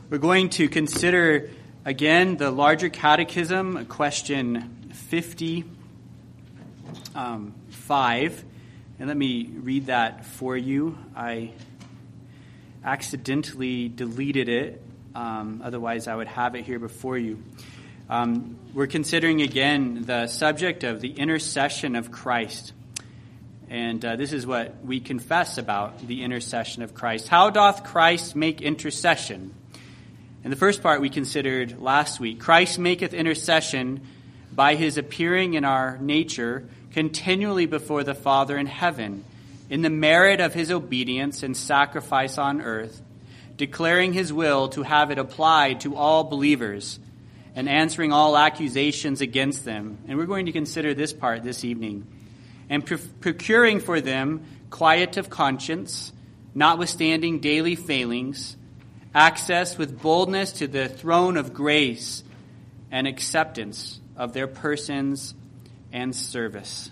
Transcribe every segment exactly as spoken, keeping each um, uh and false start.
We're going to consider again the larger catechism, question fifty-five. Um, and let me read that for you. I accidentally deleted it. Um, otherwise, I would have it here before you. Um, we're considering again the subject of the intercession of Christ. And uh, this is what we confess about the intercession of Christ. How doth Christ make intercession? In the first part we considered last week, Christ maketh intercession by his appearing in our nature continually before the Father in heaven, in the merit of his obedience and sacrifice on earth, declaring his will to have it applied to all believers, and answering all accusations against them. And we're going to consider this part this evening. And procuring for them quiet of conscience, notwithstanding daily failings, access with boldness to the throne of grace, and acceptance of their persons and service.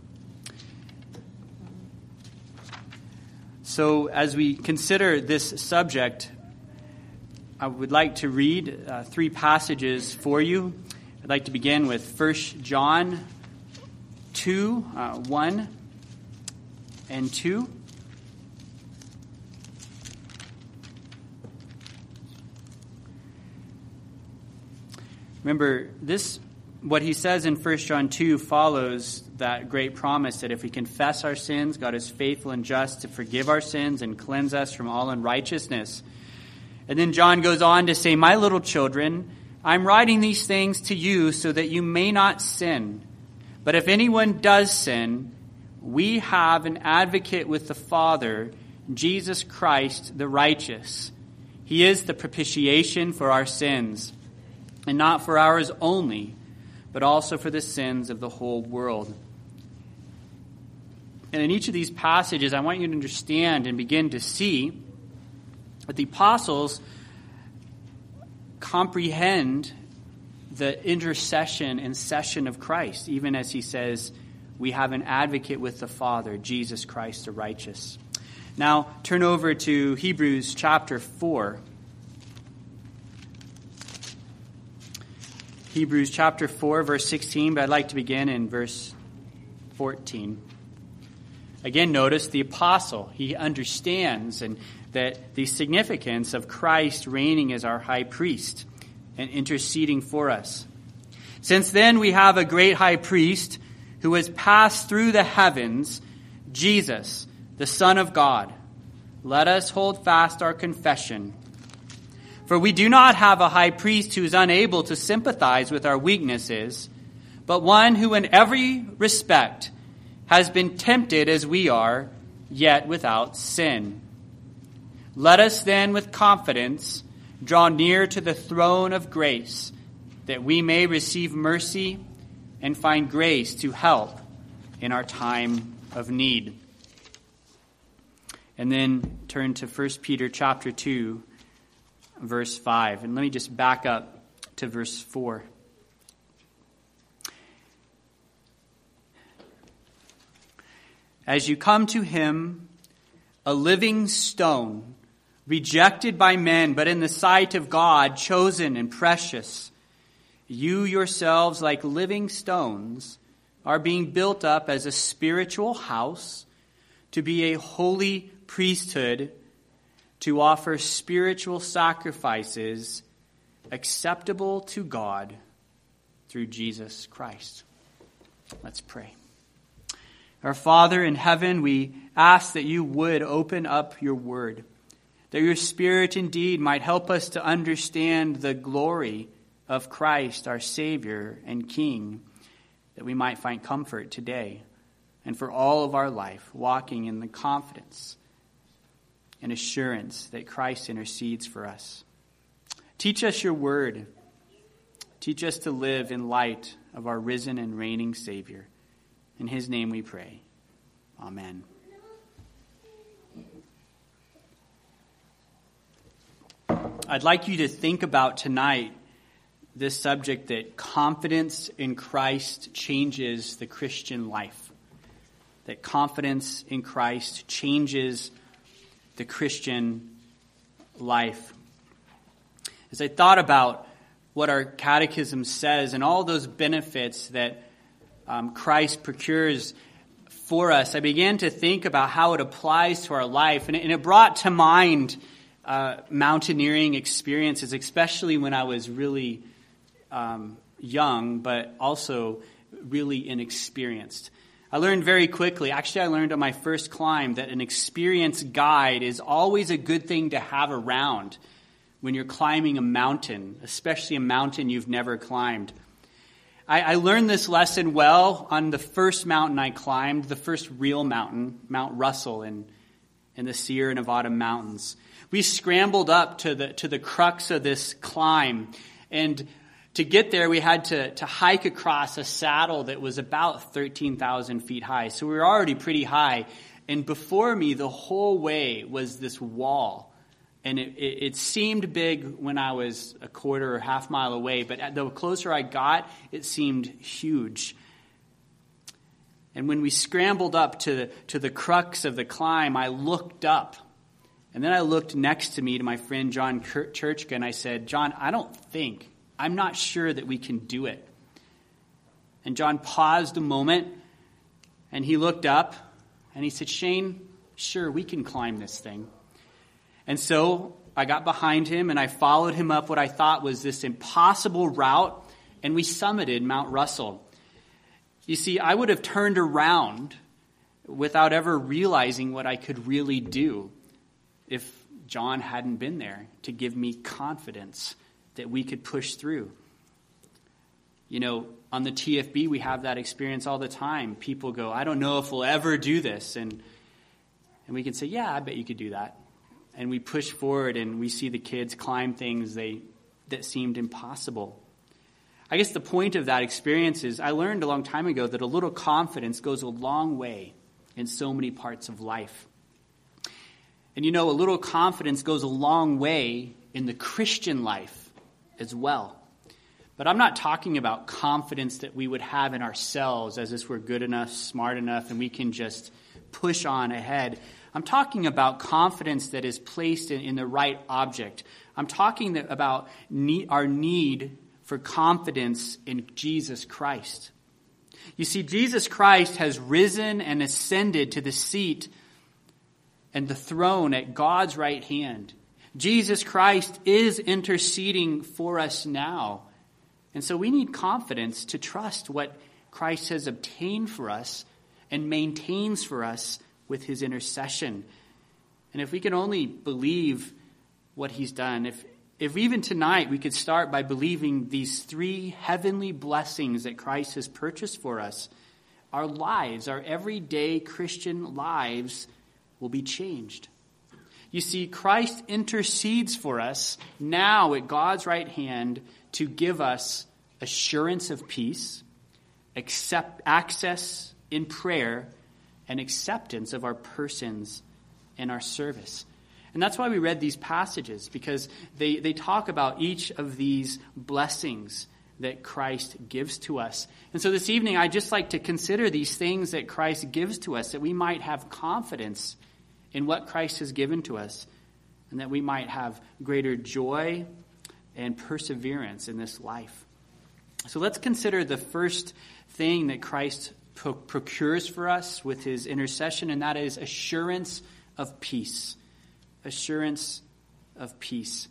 So as we consider this subject, I would like to read uh, three passages for you. I'd like to begin with First John two, uh, one and two. Remember, this, what he says in First John two follows that great promise that if we confess our sins, God is faithful and just to forgive our sins and cleanse us from all unrighteousness. And then John goes on to say, my little children, I'm writing these things to you so that you may not sin. But if anyone does sin, we have an advocate with the Father, Jesus Christ the righteous. He is the propitiation for our sins, and not for ours only, but also for the sins of the whole world. And in each of these passages, I want you to understand and begin to see that the apostles comprehend the intercession and session of Christ, even as he says, we have an advocate with the Father, Jesus Christ the righteous. Now, turn over to Hebrews chapter four. Hebrews chapter four, verse sixteen, but I'd like to begin in verse fourteen. Again, notice the apostle. He understands and that the significance of Christ reigning as our high priest and interceding for us. Since then we have a great high priest who has passed through the heavens, Jesus, the Son of God. Let us hold fast our confession. For we do not have a high priest who is unable to sympathize with our weaknesses, but one who in every respect has been tempted as we are, yet without sin. Let us then with confidence draw near to the throne of grace, that we may receive mercy and find grace to help in our time of need. And then turn to First Peter chapter two, verse five. And let me just back up to verse four. As you come to him, a living stone, rejected by men, but in the sight of God, chosen and precious, you yourselves, like living stones, are being built up as a spiritual house to be a holy priesthood, to offer spiritual sacrifices acceptable to God through Jesus Christ. Let's pray. Our Father in heaven, we ask that you would open up your word, that your Spirit indeed might help us to understand the glory of Christ, our Savior and King, that we might find comfort today and for all of our life, walking in the confidence and assurance that Christ intercedes for us. Teach us your word. Teach us to live in light of our risen and reigning Savior. In his name we pray. Amen. I'd like you to think about tonight this subject that confidence in Christ changes the Christian life. That confidence in Christ changes the Christian life. As I thought about what our catechism says and all those benefits that um, Christ procures for us, I began to think about how it applies to our life. And it, and it brought to mind uh, mountaineering experiences, especially when I was really um, young, but also really inexperienced. I learned very quickly, actually I learned on my first climb, that an experienced guide is always a good thing to have around when you're climbing a mountain, especially a mountain you've never climbed. I, I learned this lesson well on the first mountain I climbed, the first real mountain, Mount Russell in, in the Sierra Nevada mountains. We scrambled up to the to the crux of this climb, and to get there, we had to, to hike across a saddle that was about thirteen thousand feet high. So we were already pretty high. And before me, the whole way was this wall. And it, it, it seemed big when I was a quarter or half mile away. But the closer I got, it seemed huge. And when we scrambled up to the, to the crux of the climb, I looked up. And then I looked next to me to my friend John Churchka, and I said, John, I don't think... I'm not sure that we can do it. And John paused a moment, and he looked up, and he said, Shane, sure, we can climb this thing. And so I got behind him, and I followed him up what I thought was this impossible route, and we summited Mount Russell. You see, I would have turned around without ever realizing what I could really do if John hadn't been there to give me confidence that we could push through. You know, on the T F B, we have that experience all the time. People go, I don't know if we'll ever do this. And and we can say, yeah, I bet you could do that. And we push forward and we see the kids climb things they that seemed impossible. I guess the point of that experience is I learned a long time ago that a little confidence goes a long way in so many parts of life. And you know, a little confidence goes a long way in the Christian life as well. But I'm not talking about confidence that we would have in ourselves as if we're good enough, smart enough, and we can just push on ahead. I'm talking about confidence that is placed in, in the right object. I'm talking that, about need, our need for confidence in Jesus Christ. You see, Jesus Christ has risen and ascended to the seat and the throne at God's right hand. Jesus Christ is interceding for us now. And so we need confidence to trust what Christ has obtained for us and maintains for us with his intercession. And if we can only believe what he's done, if, if even tonight we could start by believing these three heavenly blessings that Christ has purchased for us, our lives, our everyday Christian lives, will be changed. You see, Christ intercedes for us now at God's right hand to give us assurance of peace, accept access in prayer, and acceptance of our persons and our service. And that's why we read these passages, because they, they talk about each of these blessings that Christ gives to us. And so this evening, I'd just like to consider these things that Christ gives to us, that we might have confidence in what Christ has given to us, and that we might have greater joy and perseverance in this life. So let's consider the first thing that Christ pro- procures for us with his intercession, and that is assurance of peace. Assurance of peace.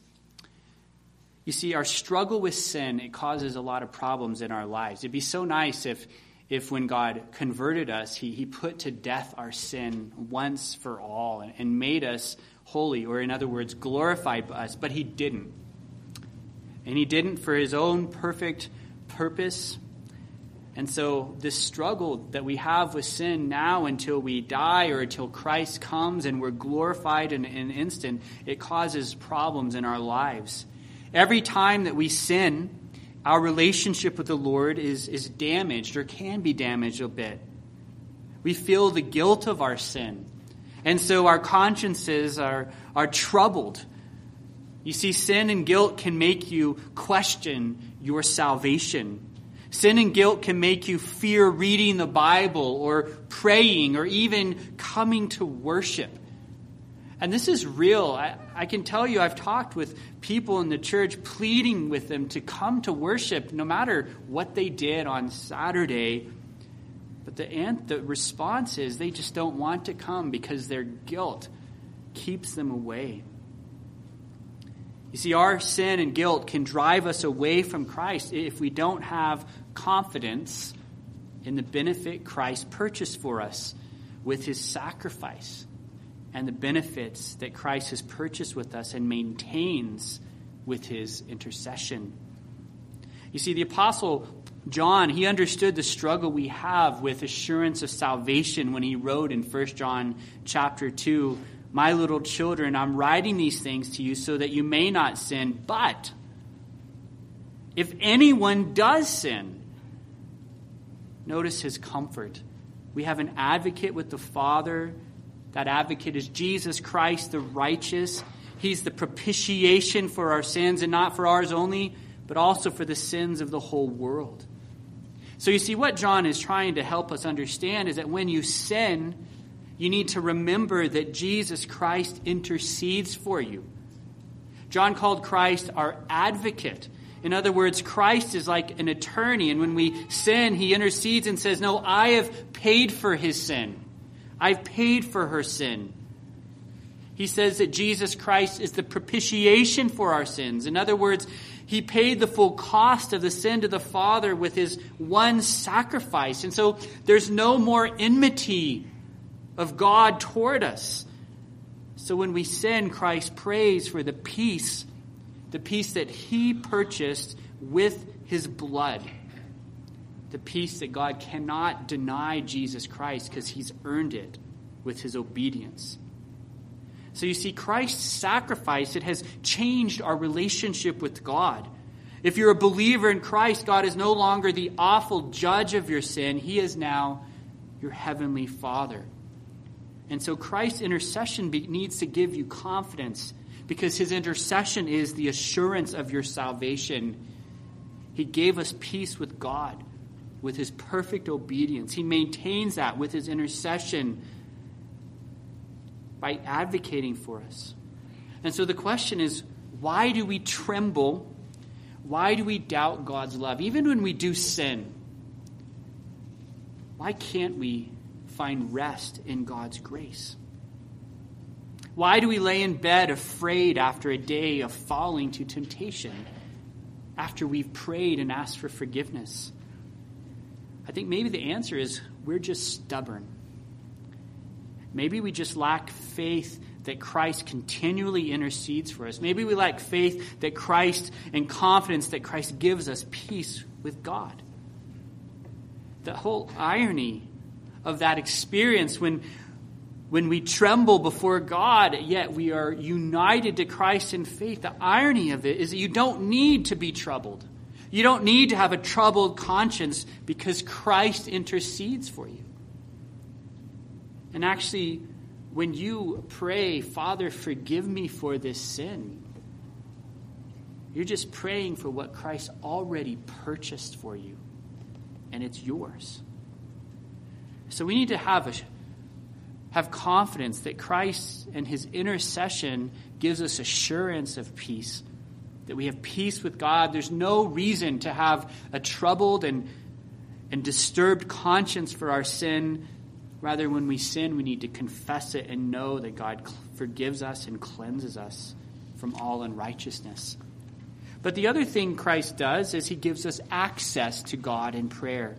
You see, our struggle with sin, it causes a lot of problems in our lives. It'd be so nice if If when God converted us, he, he put to death our sin once for all and, and made us holy, or in other words, glorified us, but he didn't. And he didn't for his own perfect purpose. And so this struggle that we have with sin now until we die or until Christ comes and we're glorified in, in an instant, it causes problems in our lives. Every time that we sin, our relationship with the Lord is, is damaged, or can be damaged a bit. We feel the guilt of our sin. And so our consciences are, are troubled. You see, sin and guilt can make you question your salvation. Sin and guilt can make you fear reading the Bible or praying or even coming to worship. And this is real. I, I can tell you, I've talked with people in the church pleading with them to come to worship no matter what they did on Saturday. But the, the response is they just don't want to come because their guilt keeps them away. You see, our sin and guilt can drive us away from Christ if we don't have confidence in the benefit Christ purchased for us with his sacrifice, and the benefits that Christ has purchased with us and maintains with his intercession. You see, the Apostle John, he understood the struggle we have with assurance of salvation when he wrote in First John chapter two, "My little children, I'm writing these things to you so that you may not sin. But if anyone does sin," notice his comfort. "We have an advocate with the Father. That advocate is Jesus Christ, the righteous. He's the propitiation for our sins, and not for ours only, but also for the sins of the whole world." So you see, what John is trying to help us understand is that when you sin, you need to remember that Jesus Christ intercedes for you. John called Christ our advocate. In other words, Christ is like an attorney, and when we sin, he intercedes and says, "No, I have paid for his sin. I've paid for her sin." He says that Jesus Christ is the propitiation for our sins. In other words, he paid the full cost of the sin to the Father with his one sacrifice. And so there's no more enmity of God toward us. So when we sin, Christ prays for the peace, the peace that he purchased with his blood. The peace that God cannot deny Jesus Christ because he's earned it with his obedience. So you see, Christ's sacrifice, it has changed our relationship with God. If you're a believer in Christ, God is no longer the awful judge of your sin. He is now your heavenly Father. And so Christ's intercession be, needs to give you confidence, because his intercession is the assurance of your salvation. He gave us peace with God with his perfect obedience. He maintains that with his intercession by advocating for us. And so the question is, why do we tremble? Why do we doubt God's love? Even when we do sin, why can't we find rest in God's grace? Why do we lay in bed afraid after a day of falling to temptation, after we've prayed and asked for forgiveness? I think maybe the answer is we're just stubborn. Maybe we just lack faith that Christ continually intercedes for us. Maybe we lack faith that Christ and confidence that Christ gives us peace with God. The whole irony of that experience when, when we tremble before God, yet we are united to Christ in faith, the irony of it is that you don't need to be troubled. You don't need to have a troubled conscience because Christ intercedes for you. And actually, when you pray, "Father, forgive me for this sin," you're just praying for what Christ already purchased for you, and it's yours. So we need to have a, have confidence that Christ and his intercession gives us assurance of peace, that we have peace with God. There's no reason to have a troubled and, and disturbed conscience for our sin. Rather, when we sin, we need to confess it and know that God forgives us and cleanses us from all unrighteousness. But the other thing Christ does is he gives us access to God in prayer.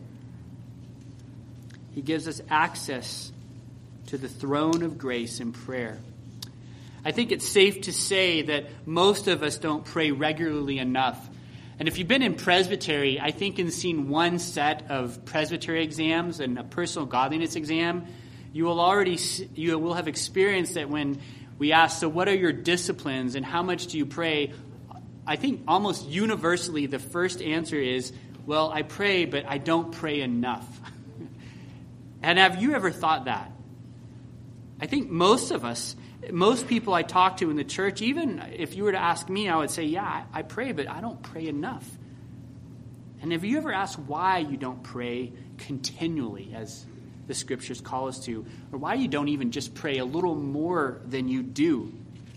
He gives us access to the throne of grace in prayer. I think it's safe to say that most of us don't pray regularly enough. And if you've been in presbytery, I think and seen one set of presbytery exams and a personal godliness exam, you will already you will have experienced that when we ask, so what are your disciplines and how much do you pray? I think almost universally the first answer is, well, I pray, but I don't pray enough. And have you ever thought that? I think most of us, most people I talk to in the church, even if you were to ask me, I would say, yeah, I, I pray, but I don't pray enough. And have you ever asked why you don't pray continually as the scriptures call us to, or why you don't even just pray a little more than you do.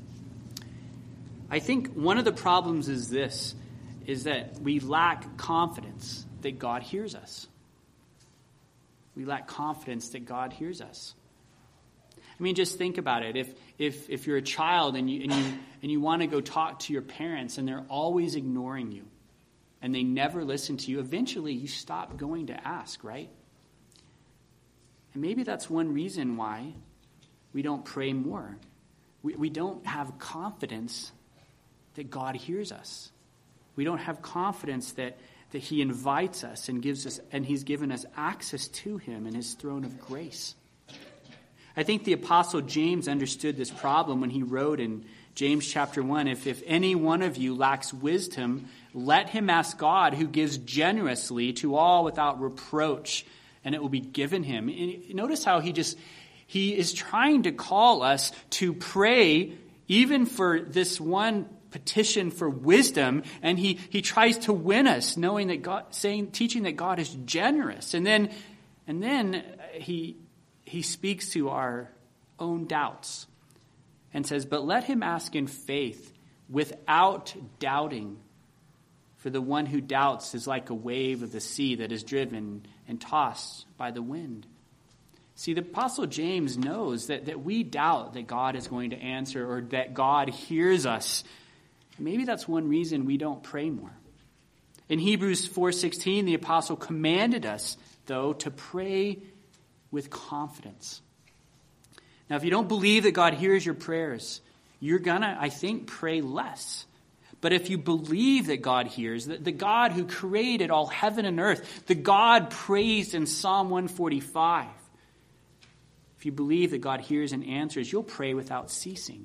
I think one of the problems is this, is that we lack confidence that God hears us. We lack confidence that God hears us. I mean, just think about it. If if if you're a child and you and you and you want to go talk to your parents and they're always ignoring you and they never listen to you, eventually you stop going to ask, right? And maybe that's one reason why we don't pray more. We we don't have confidence that God hears us. We don't have confidence that that he invites us and gives us, and he's given us access to him and his throne of grace. I think the Apostle James understood this problem when he wrote in James chapter one, if, if any one of you lacks wisdom, let him ask God, who gives generously to all without reproach, and it will be given him. And notice how he just, he is trying to call us to pray even for this one petition for wisdom, and he, he tries to win us, knowing that God, saying, teaching that God is generous. And then, and then he, He speaks to our own doubts and says, but let him ask in faith without doubting. For the one who doubts is like a wave of the sea that is driven and tossed by the wind. See, the Apostle James knows that, that we doubt that God is going to answer or that God hears us. Maybe that's one reason we don't pray more. In Hebrews four sixteen, the apostle commanded us, though, to pray with confidence. Now, if you don't believe that God hears your prayers, you're gonna, I think, pray less. But if you believe that God hears, that the God who created all heaven and earth, the God praised in Psalm one forty-five, if you believe that God hears and answers, you'll pray without ceasing.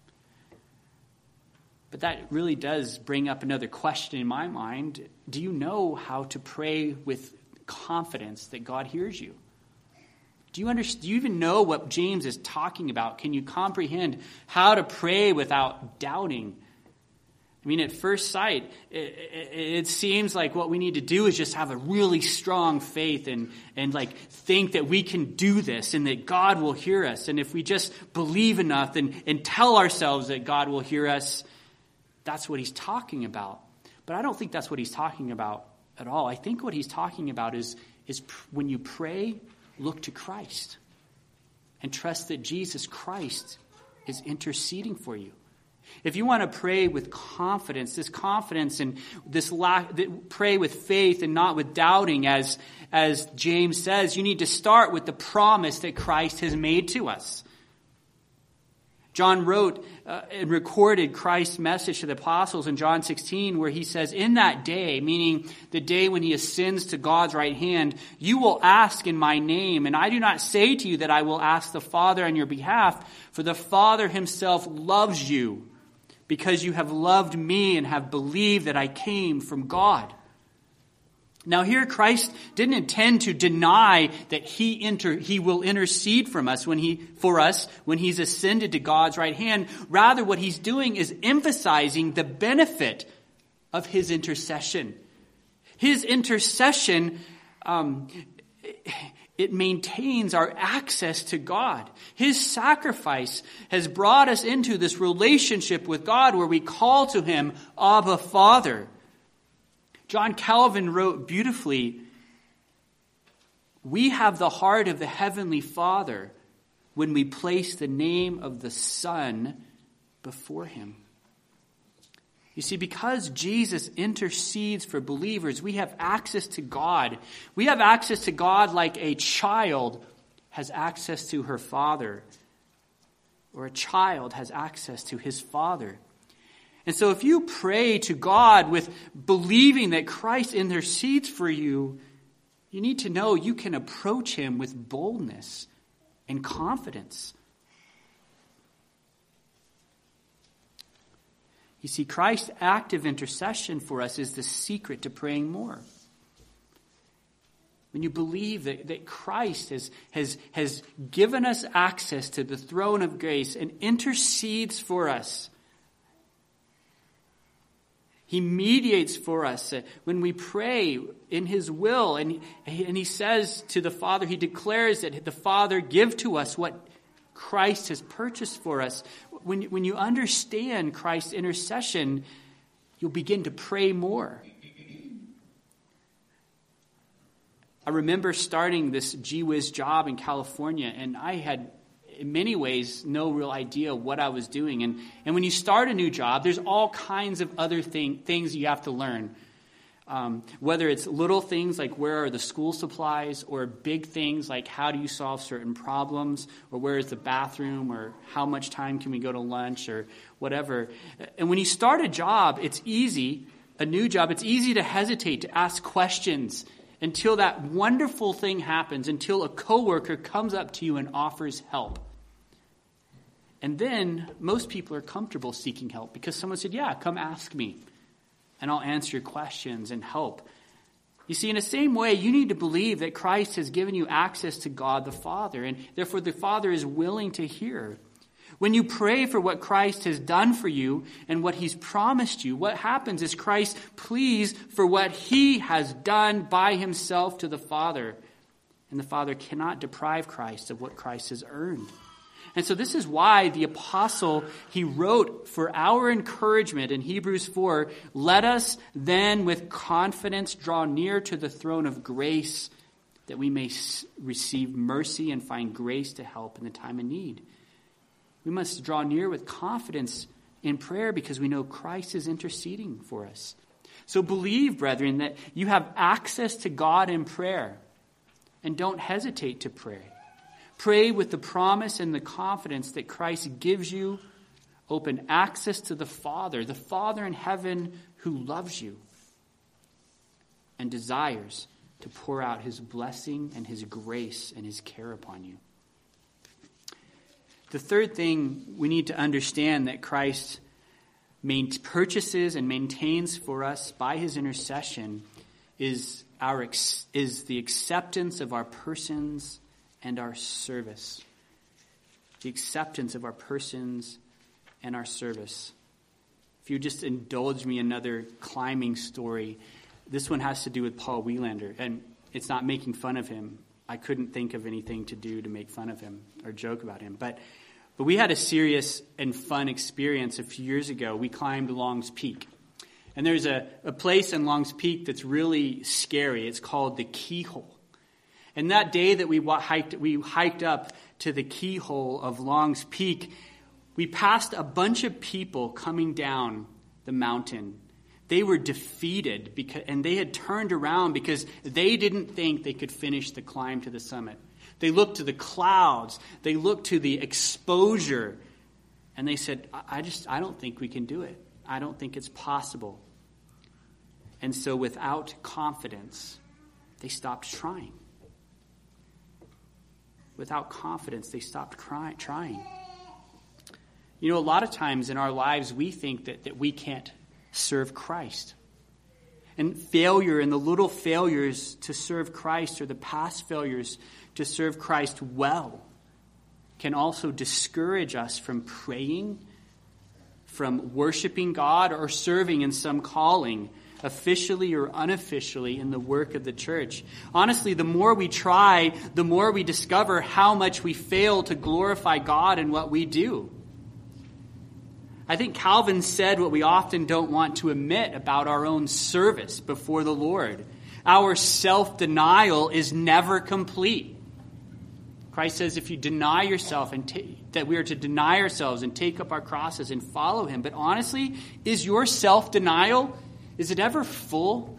But that really does bring up another question in my mind. Do you know how to pray with confidence that God hears you? Do you understand? Do you even know what James is talking about? Can you comprehend how to pray without doubting? I mean, at first sight, it, it, it seems like what we need to do is just have a really strong faith and, and like think that we can do this and that God will hear us. And if we just believe enough and, and tell ourselves that God will hear us, that's what he's talking about. But I don't think that's what he's talking about at all. I think what he's talking about is, is when you pray, look to Christ and trust that Jesus Christ is interceding for you. If you want to pray with confidence, this confidence and this lack, pray with faith and not with doubting, as, as James says, you need to start with the promise that Christ has made to us. John wrote uh, and recorded Christ's message to the apostles in John sixteen, where he says, in that day, meaning the day when he ascends to God's right hand, you will ask in my name, and I do not say to you that I will ask the Father on your behalf, for the Father himself loves you, because you have loved me and have believed that I came from God. Now here Christ didn't intend to deny that he inter, he will intercede from us when he for us when he's ascended to God's right hand. Rather, what he's doing is emphasizing the benefit of his intercession. His intercession, um, it maintains our access to God. His sacrifice has brought us into this relationship with God where we call to him, Abba, Father. John Calvin wrote beautifully, we have the heart of the Heavenly Father when we place the name of the Son before him. You see, because Jesus intercedes for believers, we have access to God. We have access to God like a child has access to her father, or a child has access to his father. And so if you pray to God with believing that Christ intercedes for you, you need to know you can approach him with boldness and confidence. You see, Christ's active intercession for us is the secret to praying more. When you believe that, that Christ has, has, has given us access to the throne of grace and intercedes for us, He mediates for us when we pray in his will. And, and he says to the Father, he declares that the Father give to us what Christ has purchased for us. When, when you understand Christ's intercession, you'll begin to pray more. I remember starting this Gee Whiz job in California, and I had, in many ways, no real idea what I was doing. And, and when you start a new job, there's all kinds of other thing, things you have to learn. Um, whether it's little things like where are the school supplies, or big things like how do you solve certain problems, or where is the bathroom, or how much time can we go to lunch, or whatever. And when you start a job, it's easy, a new job, it's easy to hesitate, to ask questions, until that wonderful thing happens, until a coworker comes up to you and offers help. And then most people are comfortable seeking help because someone said, yeah, come ask me, and I'll answer your questions and help. You see, in the same way, you need to believe that Christ has given you access to God the Father, and therefore the Father is willing to hear. When you pray for what Christ has done for you and what he's promised you, what happens is Christ pleads for what he has done by himself to the Father. And the Father cannot deprive Christ of what Christ has earned. And so this is why the apostle, he wrote for our encouragement in Hebrews four, let us then with confidence draw near to the throne of grace, that we may receive mercy and find grace to help in the time of need. We must draw near with confidence in prayer because we know Christ is interceding for us. So believe, brethren, that you have access to God in prayer, and don't hesitate to pray. Pray with the promise and the confidence that Christ gives you open access to the Father, the Father in heaven who loves you and desires to pour out his blessing and his grace and his care upon you. The third thing we need to understand that Christ purchases and maintains for us by his intercession is our is the acceptance of our persons and our service. The acceptance of our persons and our service. If you just indulge me another climbing story, this one has to do with Paul Welander, and it's not making fun of him. I couldn't think of anything to do to make fun of him or joke about him, but But we had a serious and fun experience a few years ago. We climbed Long's Peak. And there's a, a place in Long's Peak that's really scary. It's called the Keyhole. And that day that we hiked, we hiked up to the Keyhole of Long's Peak, we passed a bunch of people coming down the mountain. They were defeated because, and they had turned around because they didn't think they could finish the climb to the summit. They looked to the clouds. They looked to the exposure. And they said, I just, I don't think we can do it. I don't think it's possible. And so without confidence, they stopped trying. Without confidence, they stopped cry, trying. You know, a lot of times in our lives, we think that, that we can't serve Christ. And failure and the little failures to serve Christ, or the past failures to serve Christ well, can also discourage us from praying, from worshiping God, or serving in some calling, officially or unofficially, in the work of the church. Honestly, the more we try, the more we discover how much we fail to glorify God in what we do. I think Calvin said what we often don't want to admit about our own service before the Lord. Our self-denial is never complete. Christ says if you deny yourself, and ta- that we are to deny ourselves and take up our crosses and follow him. But honestly, is your self-denial, is it ever full?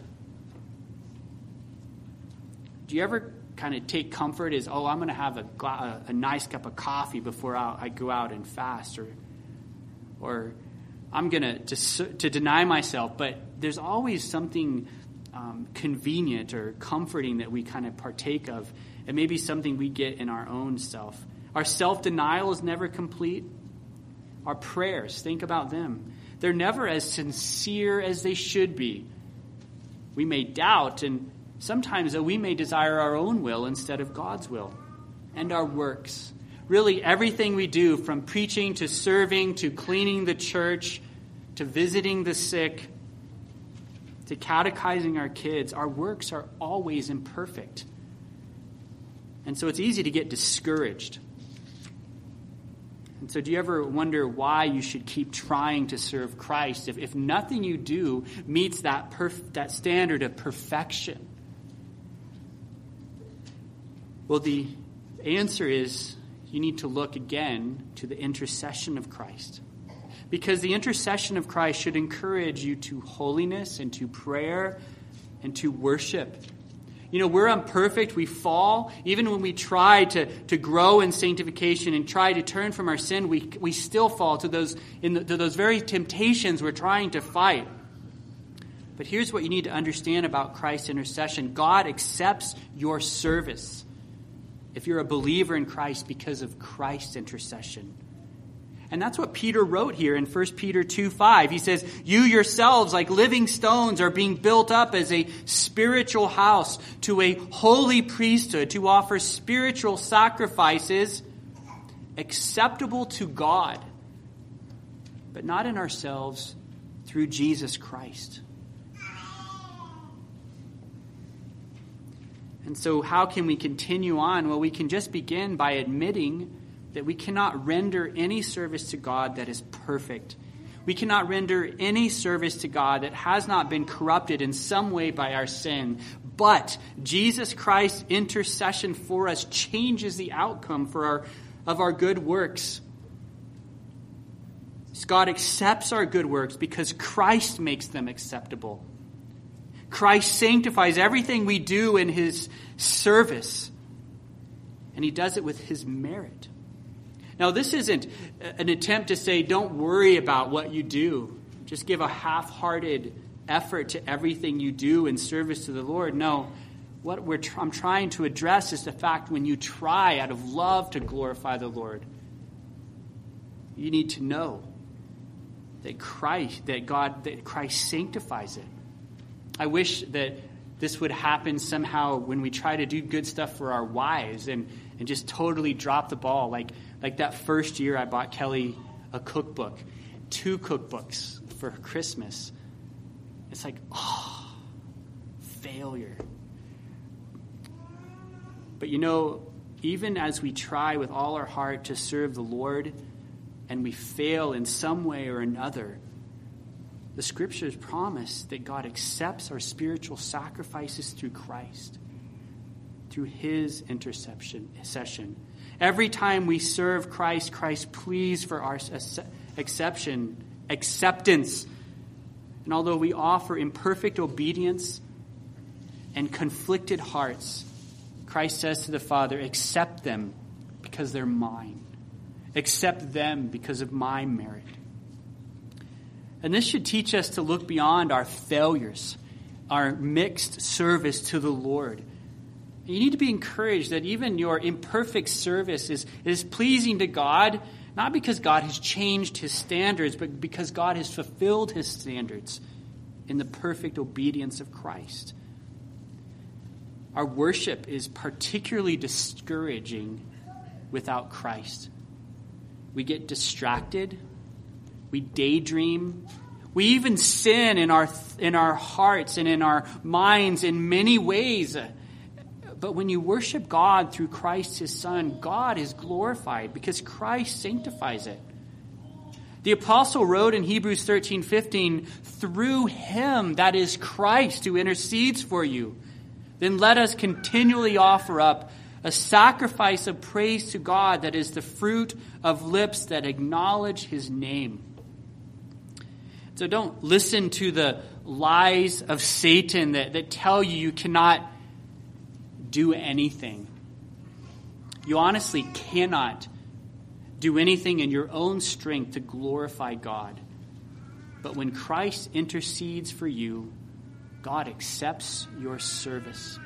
Do you ever kind of take comfort as, oh, I'm going to have a, gla- a nice cup of coffee before I, I go out and fast, or or I'm going to to deny myself, but there's always something um, convenient or comforting that we kind of partake of. It may be something we get in our own self. Our self-denial is never complete. Our prayers, think about them. They're never as sincere as they should be. We may doubt, and sometimes we may desire our own will instead of God's will. And our works. Really, everything we do, from preaching to serving to cleaning the church to visiting the sick, to catechizing our kids, our works are always imperfect. And so it's easy to get discouraged. And so do you ever wonder why you should keep trying to serve Christ if, if nothing you do meets that perf- that standard of perfection? Well, the answer is you need to look again to the intercession of Christ. Because the intercession of Christ should encourage you to holiness and to prayer and to worship. You know, we're imperfect, we fall. Even when we try to, to grow in sanctification and try to turn from our sin, we we still fall to those, in the, to those very temptations we're trying to fight. But here's what you need to understand about Christ's intercession. God accepts your service if you're a believer in Christ because of Christ's intercession. And that's what Peter wrote here in First Peter two five. He says, you yourselves, like living stones, are being built up as a spiritual house to a holy priesthood to offer spiritual sacrifices acceptable to God, but not in ourselves, through Jesus Christ. And so how can we continue on? Well, we can just begin by admitting that we cannot render any service to God that is perfect. We cannot render any service to God that has not been corrupted in some way by our sin. But Jesus Christ's intercession for us changes the outcome for our, of our good works. God accepts our good works because Christ makes them acceptable. Christ sanctifies everything we do in his service, and he does it with his merit. Now, this isn't an attempt to say, don't worry about what you do. Just give a half-hearted effort to everything you do in service to the Lord. No, what we're tr- I'm trying to address is the fact when you try out of love to glorify the Lord, you need to know that Christ, that God, that Christ sanctifies it. I wish that this would happen somehow when we try to do good stuff for our wives and, and just totally drop the ball. Like, like that first year I bought Kelly a cookbook, two cookbooks for Christmas. It's like, oh, failure. But you know, even as we try with all our heart to serve the Lord and we fail in some way or another, the scriptures promise that God accepts our spiritual sacrifices through Christ, through his intercession. Every time we serve Christ, Christ pleads for our exception, acceptance. And although we offer imperfect obedience and conflicted hearts, Christ says to the Father, accept them because they're mine. Accept them because of my merit. And this should teach us to look beyond our failures, our mixed service to the Lord. You need to be encouraged that even your imperfect service is, is pleasing to God, not because God has changed his standards, but because God has fulfilled his standards in the perfect obedience of Christ. Our worship is particularly discouraging without Christ. We get distracted. We daydream. We even sin in our in our hearts and in our minds in many ways. But when you worship God through Christ, his Son, God is glorified because Christ sanctifies it. The apostle wrote in Hebrews thirteen fifteen, through him, that is Christ, who intercedes for you, then let us continually offer up a sacrifice of praise to God that is the fruit of lips that acknowledge his name. So don't listen to the lies of Satan that, that tell you you cannot do anything. You honestly cannot do anything in your own strength to glorify God. But when Christ intercedes for you, God accepts your service.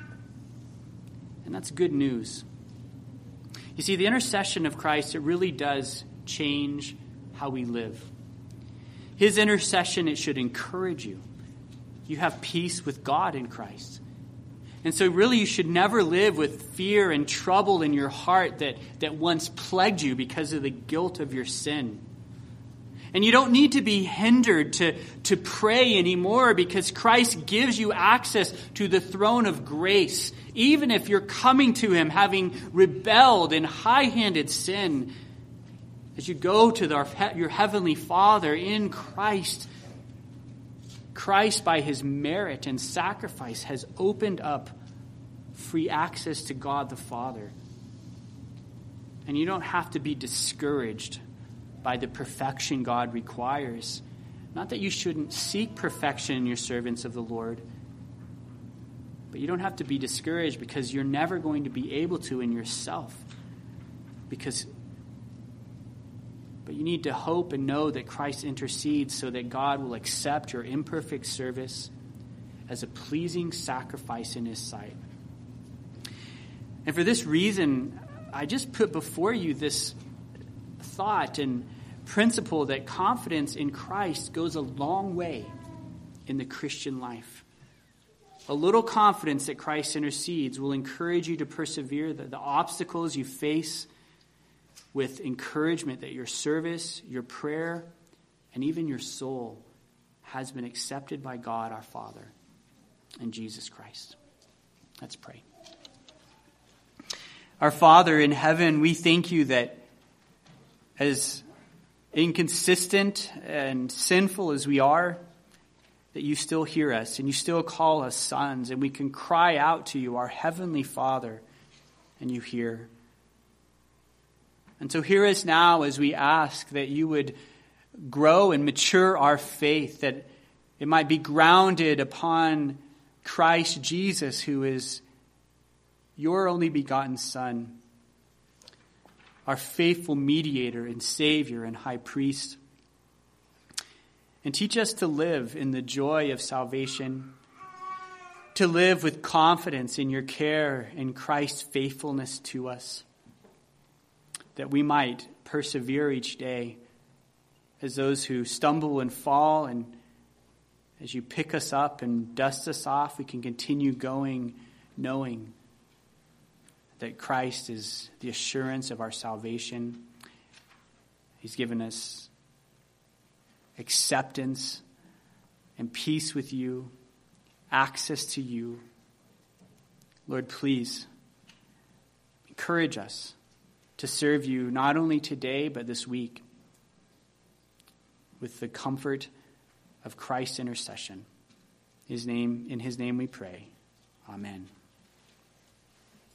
And that's good news. You see, the intercession of Christ, it really does change how we live. His intercession, it should encourage you. You have peace with God in Christ. And so really you should never live with fear and trouble in your heart that, that once plagued you because of the guilt of your sin. And you don't need to be hindered to, to pray anymore because Christ gives you access to the throne of grace. Even if you're coming to him having rebelled in high-handed sin, as you go to the, your heavenly Father in Christ, Christ by his merit and sacrifice has opened up free access to God the Father. And you don't have to be discouraged by the perfection God requires. Not that you shouldn't seek perfection in your servants of the Lord, but you don't have to be discouraged because you're never going to be able to in yourself. Because, but you need to hope and know that Christ intercedes so that God will accept your imperfect service as a pleasing sacrifice in his sight. And for this reason, I just put before you this thought and principle that confidence in Christ goes a long way in the Christian life. A little confidence that Christ intercedes will encourage you to persevere the, the obstacles you face with encouragement that your service, your prayer, and even your soul has been accepted by God our Father and Jesus Christ. Let's pray. Our Father in heaven, we thank you that as inconsistent and sinful as we are, that you still hear us and you still call us sons, and we can cry out to you, our heavenly Father, and you hear. And so hear us now as we ask that you would grow and mature our faith, that it might be grounded upon Christ Jesus, who is your only begotten Son, our faithful mediator and Savior and high priest. And teach us to live in the joy of salvation, to live with confidence in your care and Christ's faithfulness to us, that we might persevere each day as those who stumble and fall, and as you pick us up and dust us off, we can continue going knowing that Christ is the assurance of our salvation. He's given us acceptance and peace with you, access to you. Lord, please encourage us to serve you not only today but this week with the comfort of Christ's intercession. His name, in his name we pray. Amen.